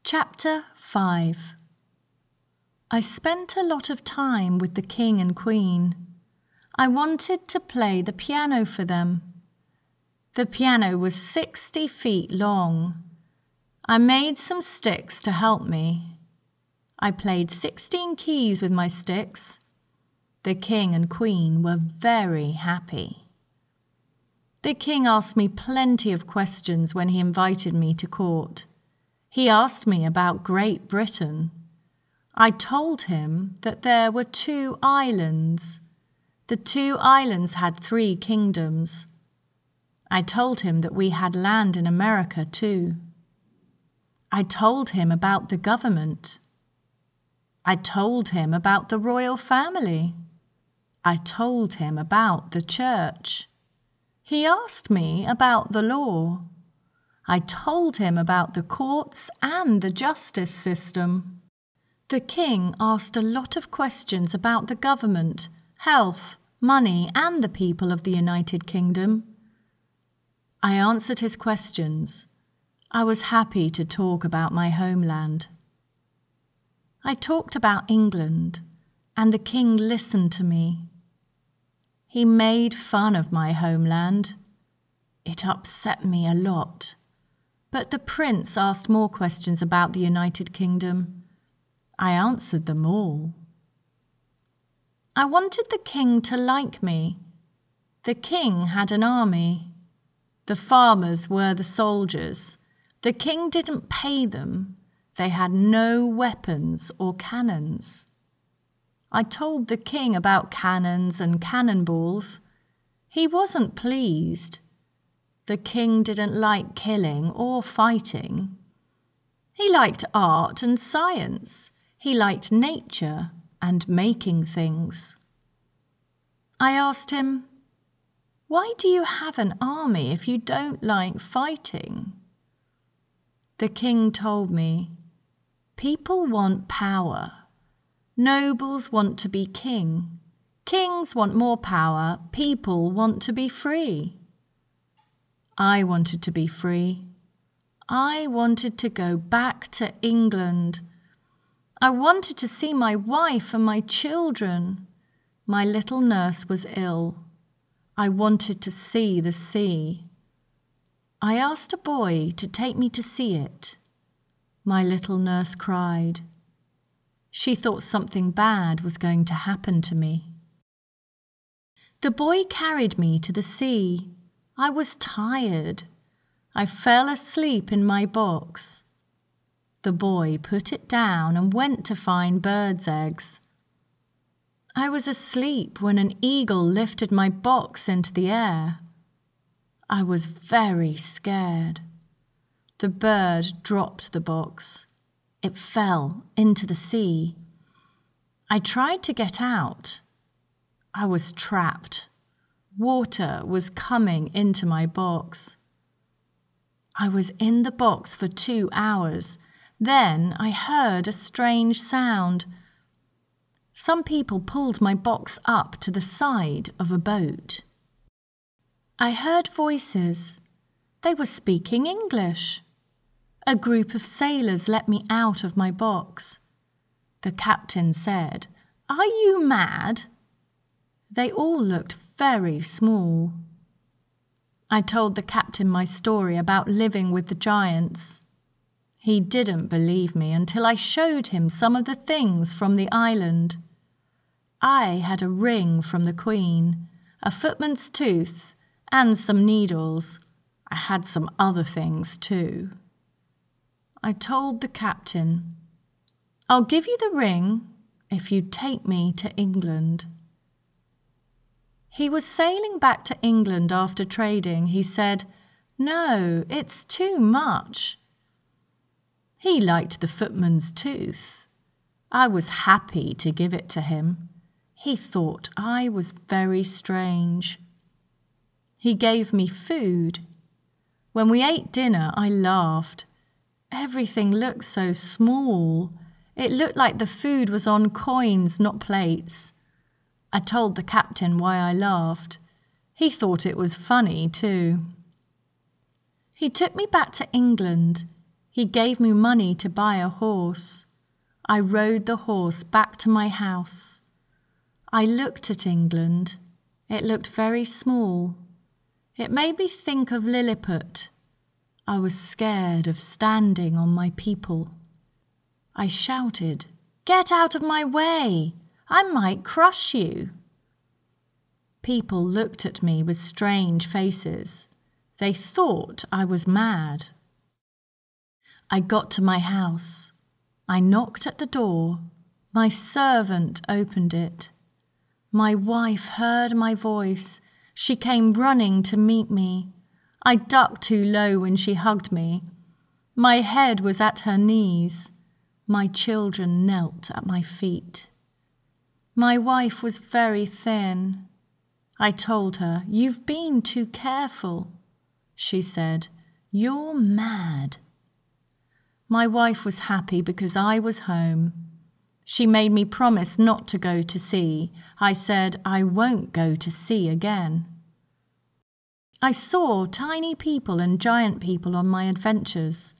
Chapter 5. I spent a lot of time with the King and Queen. I wanted to play the piano for them. The piano was 60 feet long. I made some sticks to help me. I played 16 keys with my sticks. The King and Queen were very happy. The King asked me plenty of questions when he invited me to court. He asked me about Great Britain. I told him that there were 2 islands. The 2 islands had 3 kingdoms. I told him that we had land in America too. I told him about the government. I told him about the royal family. I told him about the church. He asked me about the law. I told him about the courts and the justice system. The King asked a lot of questions about the government, health, money, and the people of the United Kingdom. I answered his questions. I was happy to talk about my homeland. I talked about England, and the King listened to me. He made fun of my homeland. It upset me a lot. But the prince asked more questions about the United Kingdom. I answered them all. I wanted the King to like me. The King had an army. The farmers were the soldiers. The King didn't pay them. They had no weapons or cannons. I told the King about cannons and cannonballs. He wasn't pleased. The King didn't like killing or fighting. He liked art and science. He liked nature and making things. I asked him, "Why do you have an army if you don't like fighting?" The King told me, "People want power. Nobles want to be king. Kings want more power. People want to be free." I wanted to be free. I wanted to go back to England. I wanted to see my wife and my children. My little nurse was ill. I wanted to see the sea. I asked a boy to take me to see it. My little nurse cried. She thought something bad was going to happen to me. The boy carried me to the sea. I was tired. I fell asleep in my box. The boy put it down and went to find birds' eggs. I was asleep when an eagle lifted my box into the air. I was very scared. The bird dropped the box. It fell into the sea. I tried to get out. I was trapped. Water was coming into my box. I was in the box for 2 hours. Then I heard a strange sound. Some people pulled my box up to the side of a boat. I heard voices. They were speaking English. A group of sailors let me out of my box. The captain said, "Are you mad?" They all looked very small. I told the captain my story about living with the giants. He didn't believe me until I showed him some of the things from the island. I had a ring from the Queen, a footman's tooth, and some needles. I had some other things too. I told the captain, "I'll give you the ring if you take me to England." He was sailing back to England after trading. He said, "No, it's too much." He liked the footman's tooth. I was happy to give it to him. He thought I was very strange. He gave me food. When we ate dinner, I laughed. Everything looked so small. It looked like the food was on coins, not plates. I told the captain why I laughed. He thought it was funny too. He took me back to England. He gave me money to buy a horse. I rode the horse back to my house. I looked at England. It looked very small. It made me think of Lilliput. I was scared of standing on my people. I shouted, "Get out of my way! I might crush you!" People looked at me with strange faces. They thought I was mad. I got to my house. I knocked at the door. My servant opened it. My wife heard my voice. She came running to meet me. I ducked too low when she hugged me. My head was at her knees. My children knelt at my feet. My wife was very thin. I told her, "You've been too careful." She said, "You're mad." My wife was happy because I was home. She made me promise not to go to sea. I said I won't go to sea again. I saw tiny people and giant people on my adventures.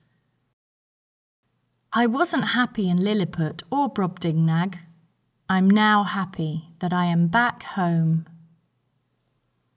I wasn't happy in Lilliput or Brobdingnag. I'm now happy that I am back home.